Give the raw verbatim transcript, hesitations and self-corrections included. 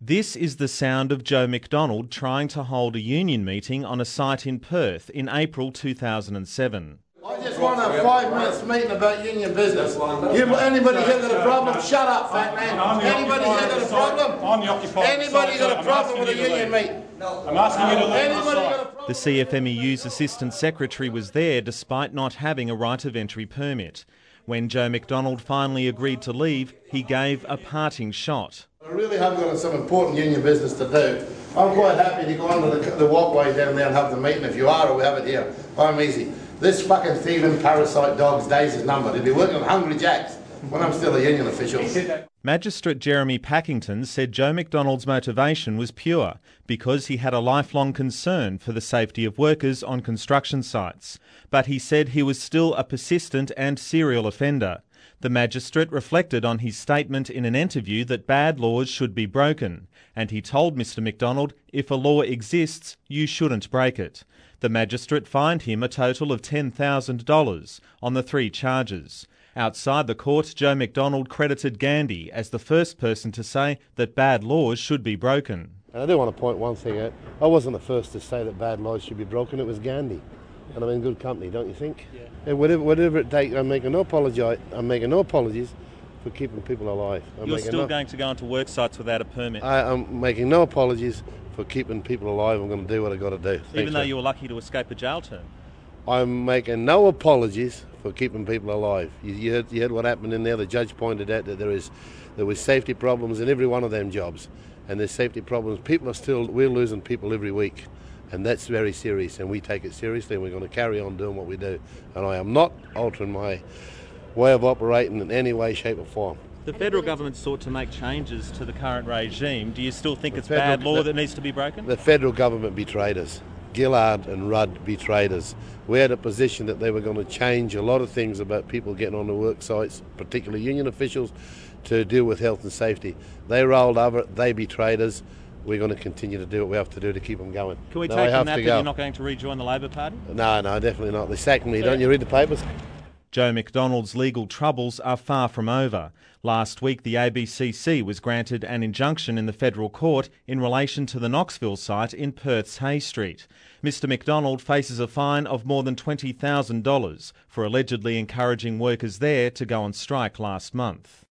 This is the sound of Joe McDonald trying to hold a union meeting on a site in Perth in April two thousand seven. I just want a five minutes meeting about union business. You, anybody here got a problem? Shut up, fat man. Anybody here got a problem? On the occupied Anybody got a problem with a union meet? I'm asking you to leave Anybody the got a site. problem? The C F M E U's assistant secretary was there despite not having a right of entry permit. When Joe McDonald finally agreed to leave, he gave a parting shot. I really have got some important union business to do. I'm quite happy to go on to the, the walkway down there and have the meeting. If you are, or we have it here. I'm easy. This fucking thieving parasite dog's days is numbered. He'll be working on Hungry Jacks when I'm still a union official. Magistrate Jeremy Packington said Joe McDonald's motivation was pure because he had a lifelong concern for the safety of workers on construction sites. But he said he was still a persistent and serial offender. The magistrate reflected on his statement in an interview that bad laws should be broken, and he told Mr McDonald, if a law exists, you shouldn't break it. The magistrate fined him a total of ten thousand dollars on the three charges. Outside the court, Joe McDonald credited Gandhi as the first person to say that bad laws should be broken. And I do want to point one thing out. I wasn't the first to say that bad laws should be broken. It was Gandhi. And I'm in good company, don't you think? Yeah. And whatever, whatever it takes, I'm making no apology. I'm making no apologies for keeping people alive. I'm You're making still no, going to go onto work sites without a permit? I, I'm making no apologies for keeping people alive. I'm going to do what I've got to do. Even Thanks, though sir. you were lucky to escape a jail term? I'm making no apologies for keeping people alive. You, you, heard, you heard what happened in there. The judge pointed out that there is there was safety problems in every one of them jobs, and there's safety problems. People are still we're losing people every week, and that's very serious. And we take it seriously, and we're going to carry on doing what we do. And I am not altering my way of operating in any way, shape, or form. The federal government sought to make changes to the current regime. Do you still think The it's federal- bad law the- that needs to be broken? The federal government betrayed us. Gillard and Rudd betrayed us. We had a position that they were going to change a lot of things about people getting on the work sites, particularly union officials, to deal with health and safety. They rolled over it, they betrayed us. We're going to continue to do what we have to do to keep them going. Can we No, take I from have that to that go. you're not going to rejoin the Labor Party? No, no, definitely not. They sacked me. Don't you read the papers? Joe McDonald's legal troubles are far from over. Last week, the A B C C was granted an injunction in the federal court in relation to the Knoxville site in Perth's Hay Street. Mr McDonald faces a fine of more than twenty thousand dollars for allegedly encouraging workers there to go on strike last month.